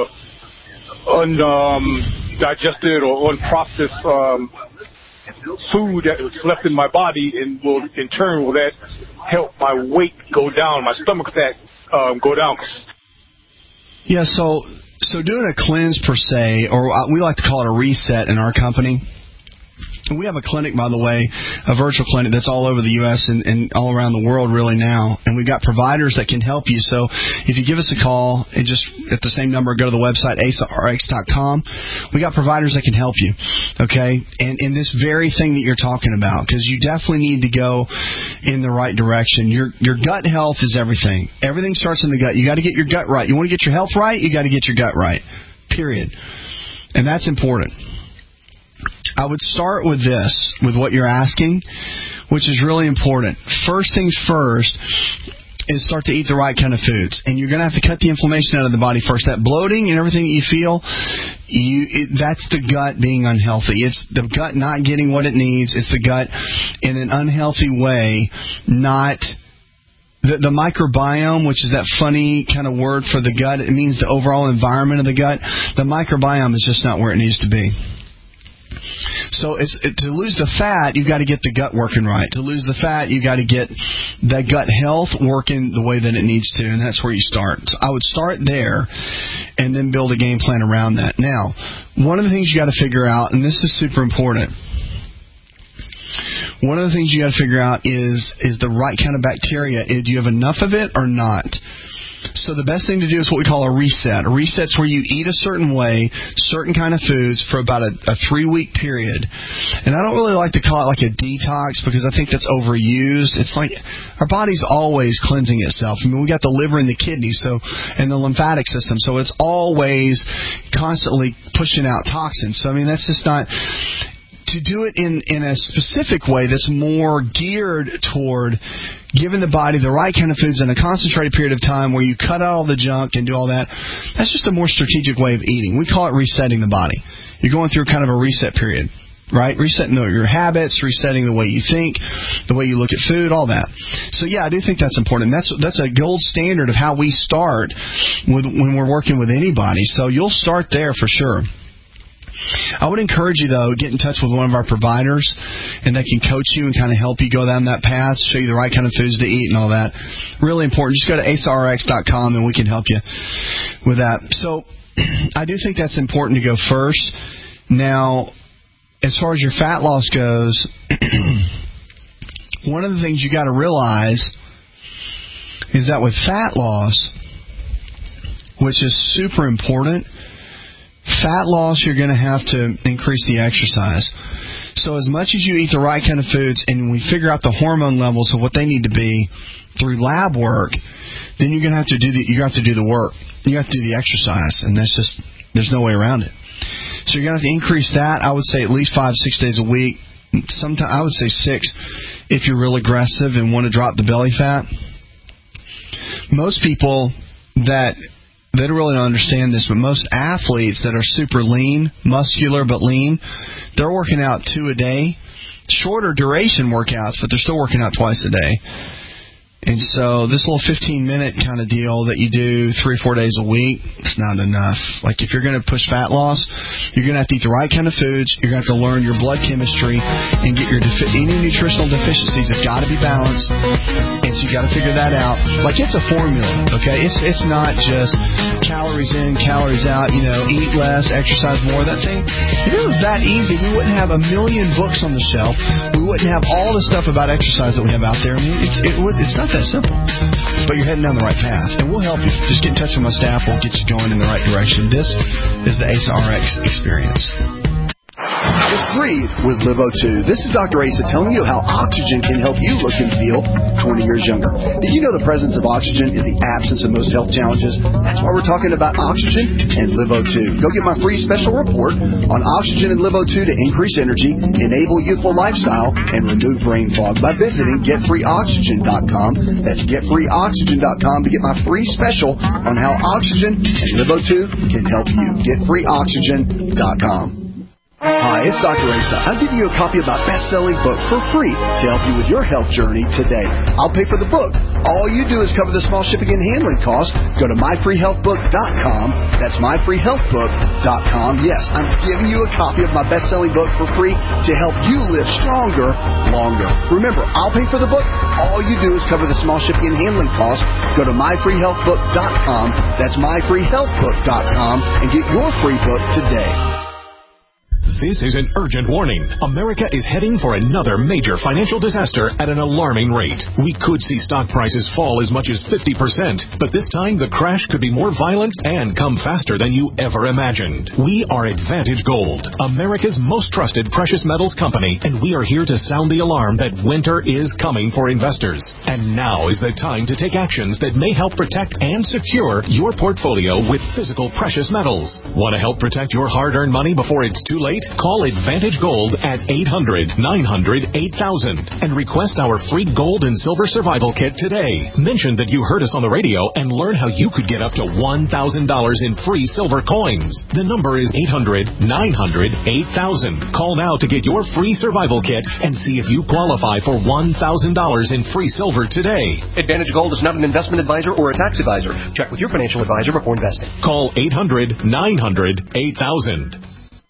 [SPEAKER 20] undigested um, or unprocessed um, food that is left in my body, and will in turn will that help my weight go down, my stomach fat um, go down?
[SPEAKER 2] Yeah, so so doing a cleanse per se, or we like to call it a reset in our company. We have a clinic, by the way, a virtual clinic that's all over the U S and, and all around the world really now. And we've got providers that can help you. So if you give us a call, and just at the same number, go to the website, asa r x dot com. We got providers that can help you, okay? And in this very thing that you're talking about, because you definitely need to go in the right direction. Your your gut health is everything. Everything starts in the gut. You got to get your gut right. You want to get your health right, you got to get your gut right, period. And that's important. I would start with this, with what you're asking, which is really important. First things first is start to eat the right kind of foods. And you're going to have to cut the inflammation out of the body first. That bloating and everything that you feel, you it, that's the gut being unhealthy. It's the gut not getting what it needs. It's the gut in an unhealthy way, not... The, the microbiome, which is that funny kind of word for the gut, it means the overall environment of the gut. The microbiome is just not where it needs to be. So it's, it, to lose the fat, you've got to get the gut working right. To lose the fat, you've got to get that gut health working the way that it needs to, and that's where you start. So I would start there and then build a game plan around that. Now, one of the things you got to figure out, and this is super important, one of the things you got to figure out is is the right kind of bacteria. Do you have enough of it or not? So the best thing to do is what we call a reset. A reset's where you eat a certain way, certain kind of foods for about a, a three-week period. And I don't really like to call it like a detox, because I think that's overused. It's like our body's always cleansing itself. I mean, we got the liver and the kidneys, so and the lymphatic system, so it's always constantly pushing out toxins. So I mean, that's just not... To do it in, in a specific way that's more geared toward giving the body the right kind of foods in a concentrated period of time where you cut out all the junk and do all that, that's just a more strategic way of eating. We call it resetting the body. You're going through kind of a reset period, right? Resetting your habits, resetting the way you think, the way you look at food, all that. So, yeah, I do think that's important. That's that's a gold standard of how we start with when we're working with anybody. So you'll start there for sure. I would encourage you, though, get in touch with one of our providers, and they can coach you and kind of help you go down that path, show you the right kind of foods to eat and all that. Really important. Just go to asa r x dot com, and we can help you with that. So I do think that's important to go first. Now, as far as your fat loss goes, one of the things you got to realize is that with fat loss, which is super important, fat loss, you're going to have to increase the exercise. So as much as you eat the right kind of foods and we figure out the hormone levels of what they need to be through lab work, then you're going to have to do the you have to do the work. You have to do the exercise, and that's just there's no way around it. So you're going to have to increase that. I would say at least five, six days a week. Sometimes I would say six if you're real aggressive and want to drop the belly fat. Most people that They don't really understand this, but most athletes that are super lean, muscular but lean, they're working out two a day. Shorter duration workouts, but they're still working out twice a day. And so this little fifteen-minute kind of deal that you do three or four days a week, it's not enough. Like, if you're going to push fat loss, you're going to have to eat the right kind of foods. You're going to have to learn your blood chemistry and get your defi- any nutritional deficiencies have got to be balanced. And so you got to figure that out. Like, it's a formula, okay? It's it's not just calories in, calories out, you know, eat less, exercise more, that thing. If it was that easy, we wouldn't have a million books on the shelf. We wouldn't have all the stuff about exercise that we have out there. I mean, it's, it would, it's not that simple. But you're heading down the right path, and we'll help you. Just get in touch with my staff. We'll get you going in the right direction. This is the A C E R X experience.
[SPEAKER 14] Just breathe with Livo two. This is Doctor Asa telling you how oxygen can help you look and feel twenty years younger. Did you know the presence of oxygen is the absence of most health challenges? That's why we're talking about oxygen and Livo two. Go get my free special report on oxygen and Livo two to increase energy, enable youthful lifestyle, and remove brain fog by visiting get free oxygen dot com. That's get free oxygen dot com to get my free special on how oxygen and Livo two can help you. get free oxygen dot com. Hi, it's Doctor Asa. I'm giving you a copy of my best-selling book for free to help you with your health journey today. I'll pay for the book. All you do is cover the small shipping and handling costs. Go to my free health book dot com. That's my free health book dot com. Yes, I'm giving you a copy of my best-selling book for free to help you live stronger, longer. Remember, I'll pay for the book. All you do is cover the small shipping and handling costs. Go to my free health book dot com. That's my free health book dot com and get your free book today.
[SPEAKER 1] This is an urgent warning. America is heading for another major financial disaster at an alarming rate. We could see stock prices fall as much as fifty percent, but this time the crash could be more violent and come faster than you ever imagined. We are Advantage Gold, America's most trusted precious metals company, and we are here to sound the alarm that winter is coming for investors. And now is the time to take actions that may help protect and secure your portfolio with physical precious metals. Want to help protect your hard-earned money before it's too late? Call Advantage Gold at eight hundred, nine hundred, eight thousand and request our free gold and silver survival kit today. Mention that you heard us on the radio and learn how you could get up to one thousand dollars in free silver coins. The number is eight hundred, nine hundred, eight thousand. Call now to get your free survival kit and see if you qualify for one thousand dollars in free silver today.
[SPEAKER 21] Advantage Gold is not an investment advisor or a tax advisor. Check with your financial advisor before investing.
[SPEAKER 1] Call eight hundred, nine hundred, eight thousand.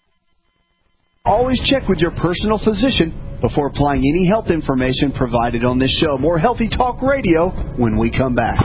[SPEAKER 14] Always check with your personal physician before applying any health information provided on this show. More Healthy Talk Radio when we come back.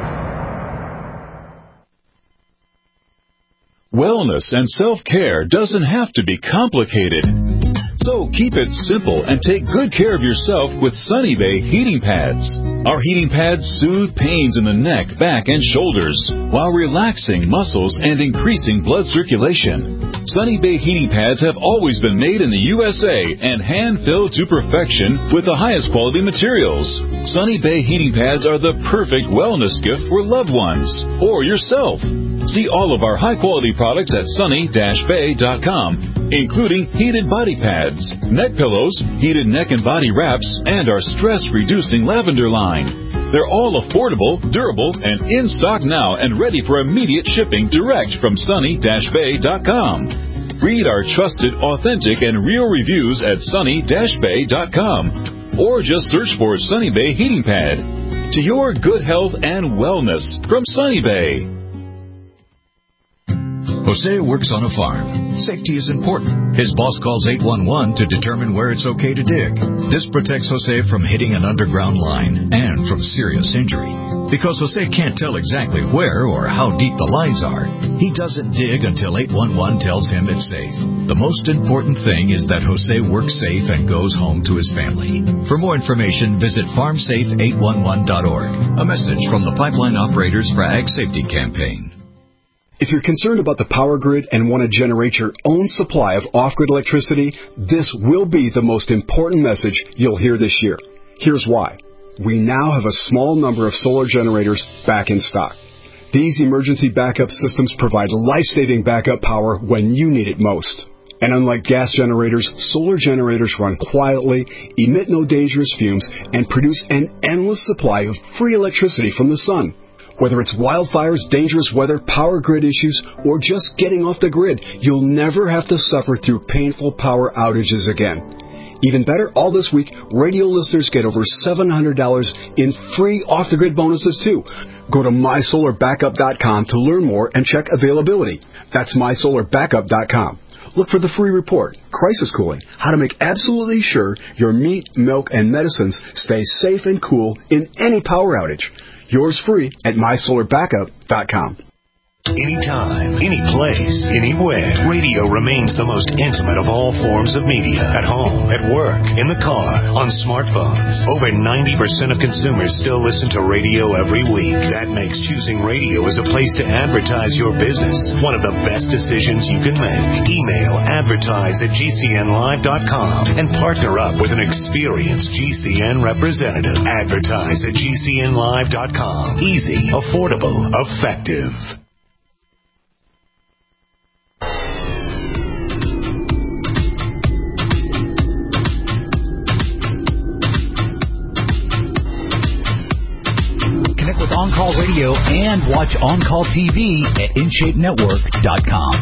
[SPEAKER 18] Wellness and self-care doesn't have to be complicated. So keep it simple and take good care of yourself with Sunny Bay heating pads. Our heating pads soothe pains in the neck, back, and shoulders while relaxing muscles and increasing blood circulation. Sunny Bay heating pads have always been made in the U S A and hand-filled to perfection with the highest quality materials. Sunny Bay heating pads are the perfect wellness gift for loved ones or yourself. See all of our high-quality products at sunny dash bay dot com, including heated body pads, neck pillows, heated neck and body wraps, and our stress-reducing lavender line. They're all affordable, durable, and in stock now and ready for immediate shipping direct from sunny dash bay dot com. Read our trusted, authentic, and real reviews at sunny dash bay dot com or just search for Sunny Bay Heating Pad. To your good health and wellness from Sunny Bay.
[SPEAKER 4] Jose works on a farm. Safety is important. His boss calls eight one one to determine where it's okay to dig. This protects Jose from hitting an underground line and from serious injury. Because Jose can't tell exactly where or how deep the lines are, he doesn't dig until eight one one tells him it's safe. The most important thing is that Jose works safe and goes home to his family. For more information, visit farm safe eight one one dot org. A message from the Pipeline Operators for Ag Safety Campaign.
[SPEAKER 22] If you're concerned about the power grid and want to generate your own supply of off-grid electricity, this will be the most important message you'll hear this year. Here's why. We now have a small number of solar generators back in stock. These emergency backup systems provide life-saving backup power when you need it most. And unlike gas generators, solar generators run quietly, emit no dangerous fumes, and produce an endless supply of free electricity from the sun. Whether it's wildfires, dangerous weather, power grid issues, or just getting off the grid, you'll never have to suffer through painful power outages again. Even better, all this week, radio listeners get over seven hundred dollars in free off-the-grid bonuses, too. Go to my solar backup dot com to learn more and check availability. That's my solar backup dot com. Look for the free report, Crisis Cooling, how to make absolutely sure your meat, milk, and medicines stay safe and cool in any power outage. Yours free at my solar backup dot com.
[SPEAKER 1] Anytime, any place, anywhere, radio remains the most intimate of all forms of media. At home, at work, in the car, on smartphones. Over ninety percent of consumers still listen to radio every week. That makes choosing radio as a place to advertise your business one of the best decisions you can make. Email advertise at G C N live dot com and partner up with an experienced G C N representative. Advertise at G C N live dot com. Easy, affordable, effective.
[SPEAKER 12] With On Call Radio and watch On Call T V at in shape network dot com.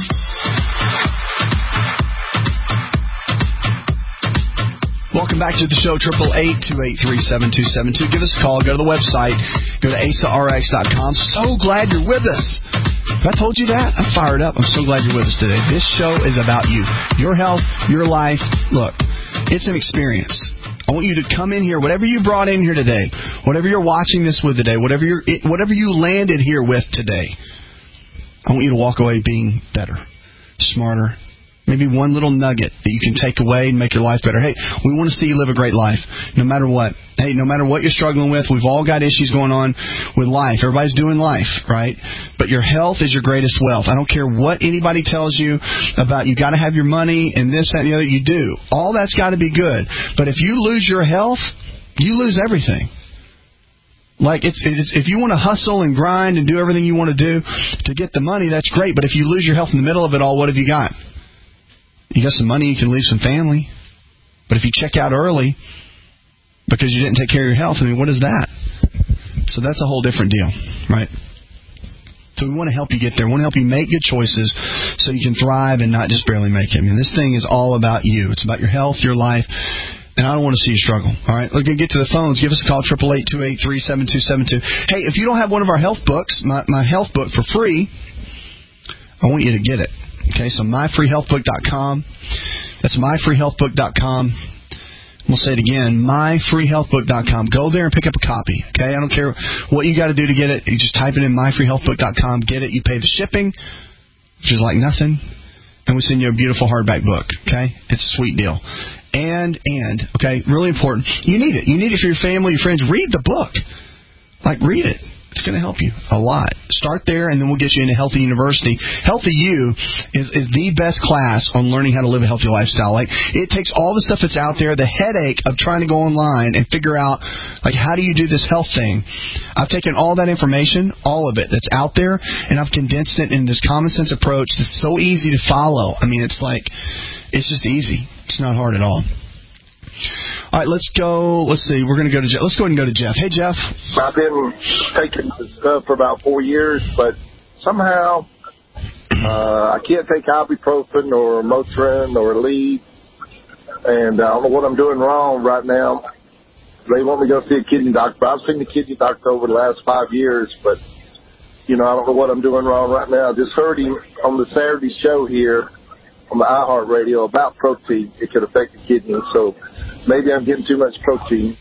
[SPEAKER 2] Welcome back to the show, eight eight eight, two eight three, seven two seven two. Give us a call. Go to the website. Go to A S A R X dot com. So glad you're with us. If I told you that, I'm fired up. I'm so glad you're with us today. This show is about you, your health, your life. Look, it's an experience. I want you to come in here, whatever you brought in here today, whatever you're watching this with today, whatever you're, whatever you landed here with today, I want you to walk away being better, smarter, maybe one little nugget that you can take away and make your life better. Hey, we want to see you live a great life, no matter what. Hey, no matter what you're struggling with, we've all got issues going on with life. Everybody's doing life, right? But your health is your greatest wealth. I don't care what anybody tells you about you got to have your money and this, that, and the other. You do. All that's got to be good. But if you lose your health, you lose everything. Like, it's, it's if you want to hustle and grind and do everything you want to do to get the money, that's great. But if you lose your health in the middle of it all, what have you got? You got some money, you can leave some family. But if you check out early because you didn't take care of your health, I mean, what is that? So that's a whole different deal, right? So we want to help you get there. We want to help you make good choices so you can thrive and not just barely make it. I mean, this thing is all about you. It's about your health, your life, and I don't want to see you struggle. All right, we're going to get to the phones. Give us a call, eight eight eight, two eight three, seven two seven two. Hey, if you don't have one of our health books, my, my health book for free, I want you to get it. Okay, so my free health book dot com. That's my free health book dot com. We'll say it again, my free health book dot com. Go there and pick up a copy. Okay, I don't care what you got to do to get it. You just type it in my free health book dot com. Get it. You pay the shipping, which is like nothing, and we send you a beautiful hardback book. Okay, it's a sweet deal. And and okay, really important. You need it. You need it for your family, your friends. Read the book. Like, read it. It's going to help you a lot. Start there, and then we'll get you into Healthy University. Healthy U is, is the best class on learning how to live a healthy lifestyle. Like, it takes all the stuff that's out there, the headache of trying to go online and figure out, like, how do you do this health thing? I've taken all that information, all of it that's out there, and I've condensed it in this common sense approach that's so easy to follow. I mean, it's like, it's just easy. It's not hard at all. All right, let's go. Let's see. We're going to go to Jeff. Let's go ahead and go to Jeff. Hey, Jeff.
[SPEAKER 3] I've been taking this stuff for about four years, but somehow uh, I can't take ibuprofen or Motrin or Aleve, and I don't know what I'm doing wrong right now. They want me to go see a kidney doctor. I've seen the kidney doctor over the last five years, but, you know, I don't know what I'm doing wrong right now. I just heard him on the Saturday show here on the iHeartRadio about protein. It could affect the kidney, so maybe I'm getting too much protein.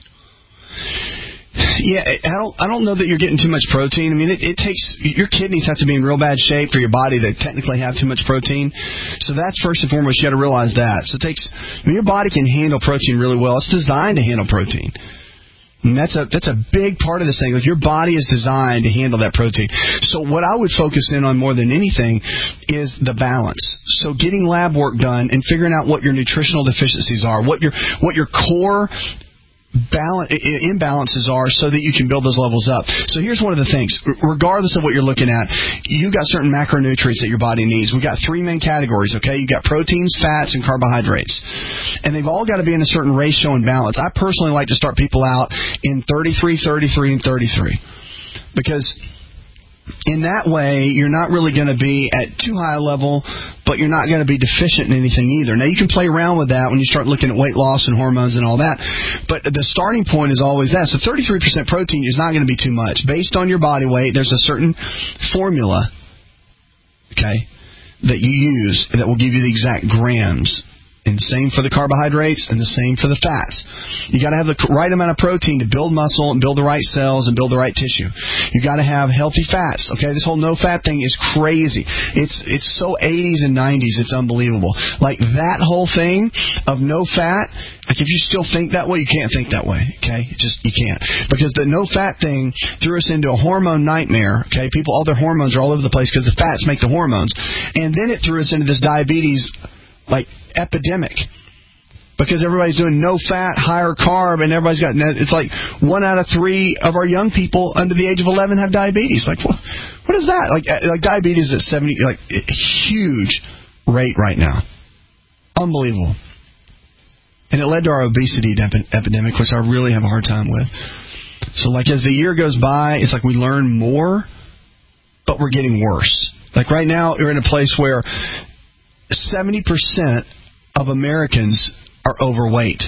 [SPEAKER 2] Yeah, I don't. I don't know that you're getting too much protein. I mean, it, it takes your kidneys have to be in real bad shape for your body to technically have too much protein. So that's first and foremost. You got to realize that. So it takes. I mean, your body can handle protein really well. It's designed to handle protein. And that's a that's a big part of this thing. Like, your body is designed to handle that protein. So what I would focus in on more than anything is the balance. So getting lab work done and figuring out what your nutritional deficiencies are, what your what your core balance, imbalances are, so that you can build those levels up. So here's one of the things. Regardless of what you're looking at, you've got certain macronutrients that your body needs. We've got three main categories, okay? You've got proteins, fats, and carbohydrates. And they've all got to be in a certain ratio and balance. I personally like to start people out in thirty-three, thirty-three, and thirty-three. Because in that way, you're not really going to be at too high a level, but you're not going to be deficient in anything either. Now, you can play around with that when you start looking at weight loss and hormones and all that, but the starting point is always that. So thirty-three percent protein is not going to be too much. Based on your body weight, there's a certain formula, okay, that you use that will give you the exact grams. And same for the carbohydrates and the same for the fats. You got to have the right amount of protein to build muscle and build the right cells and build the right tissue. You got to have healthy fats. Okay, this whole no fat thing is crazy. It's it's so eighties and nineties. It's unbelievable. Like that whole thing of no fat. Like if you still think that way, you can't think that way. Okay, it just you can't, because the no fat thing threw us into a hormone nightmare. Okay, people, all their hormones are all over the place because the fats make the hormones, and then it threw us into this diabetes like epidemic, because everybody's doing no fat, higher carb, and everybody's got, it's like one out of three of our young people under the age of eleven have diabetes. Like, what, what is that? Like, like diabetes at seventy, like a huge rate right now. Unbelievable. And it led to our obesity epidemic, which I really have a hard time with. So, like, as the year goes by, it's like we learn more, but we're getting worse. Like, right now, we're in a place where seventy percent of Americans are overweight.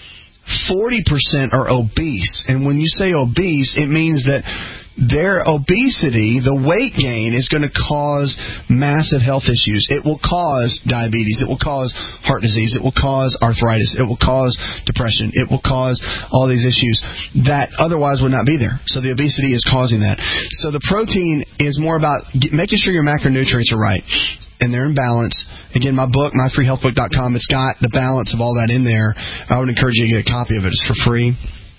[SPEAKER 2] forty percent are obese. And when you say obese, it means that their obesity, the weight gain, is going to cause massive health issues. It will cause diabetes. It will cause heart disease. It will cause arthritis. It will cause depression. It will cause all these issues that otherwise would not be there. So the obesity is causing that. So the protein is more about making sure your macronutrients are right and they're in balance. Again, my book, my free health book dot com, it's got the balance of all that in there. I would encourage you to get a copy of it. It's for free.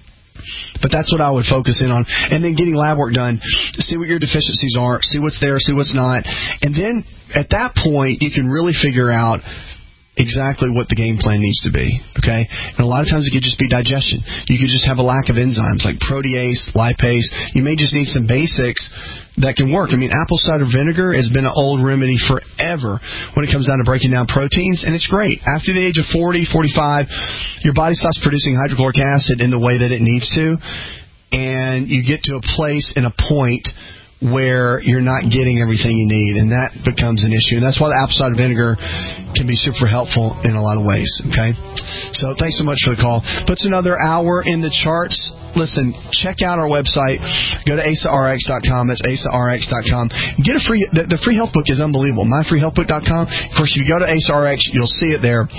[SPEAKER 2] But that's what I would focus in on. And then getting lab work done. See what your deficiencies are. See what's there. See what's not. And then at that point, you can really figure out exactly what the game plan needs to be. Okay? And a lot of times it could just be digestion. You could just have a lack of enzymes like protease, lipase. You may just need some basics that can work. I mean, apple cider vinegar has been an old remedy forever when it comes down to breaking down proteins, and it's great. After the age of forty, forty-five, your body stops producing hydrochloric acid in the way that it needs to, and you get to a place and a point where you're not getting everything you need, and that becomes an issue. And that's why the apple cider vinegar can be super helpful in a lot of ways, okay? So thanks so much for the call. Puts another hour in the charts. Listen, check out our website. Go to A S A R X dot com. That's A S A R X dot com. Get a free, the, the free health book is unbelievable. my free health book dot com. Of course, if you go to A S A R X, you'll see it there.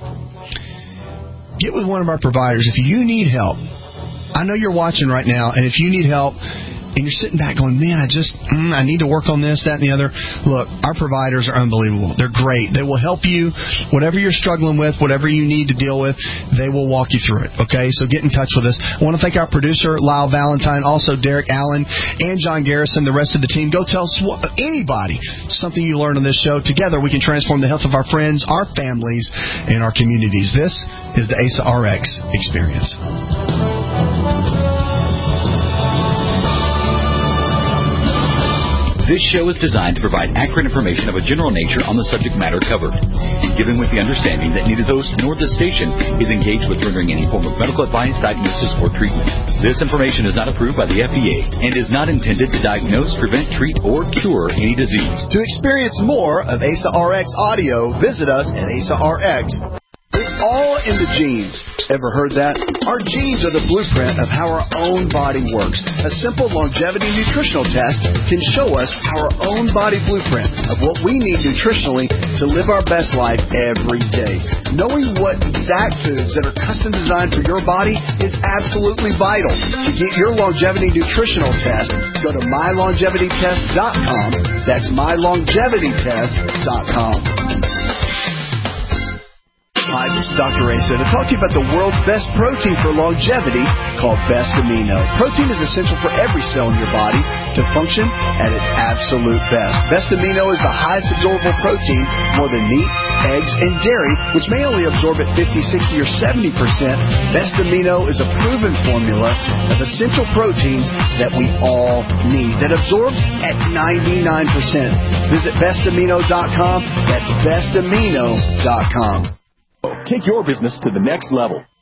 [SPEAKER 2] Get with one of our providers. If you need help, I know you're watching right now, and if you need help, and you're sitting back going, man, I just, mm, I need to work on this, that, and the other. Look, our providers are unbelievable. They're great. They will help you. Whatever you're struggling with, whatever you need to deal with, they will walk you through it, okay? So get in touch with us. I want to thank our producer, Lyle Valentine, also Derek Allen, and John Garrison, the rest of the team. Go tell anybody something you learned on this show. Together, we can transform the health of our friends, our families, and our communities. This is the A S A R X Experience.
[SPEAKER 12] This show is designed to provide accurate information of a general nature on the subject matter covered, given with the understanding that neither the host nor the station is engaged with rendering any form of medical advice, diagnosis, or treatment. This information is not approved by the F D A and is not intended to diagnose, prevent, treat, or cure any disease.
[SPEAKER 14] To experience more of A S A R X audio, visit us at A S A R X. It's all in the genes. Ever heard that? Our genes are the blueprint of how our own body works. A simple longevity nutritional test can show us our own body blueprint of what we need nutritionally to live our best life every day. Knowing what exact foods that are custom designed for your body is absolutely vital. To get your longevity nutritional test, go to my longevity test dot com. That's my longevity test dot com. Hi, this is Doctor Asa to talk to you about the world's best protein for longevity called Best Amino. Protein is essential for every cell in your body to function at its absolute best. Best Amino is the highest absorbable protein, more than meat, eggs, and dairy, which may only absorb at fifty, sixty, or seventy percent. Best Amino is a proven formula of essential proteins that we all need that absorb at ninety-nine percent. Visit best amino dot com. That's best amino dot com.
[SPEAKER 5] Take your business to the next level.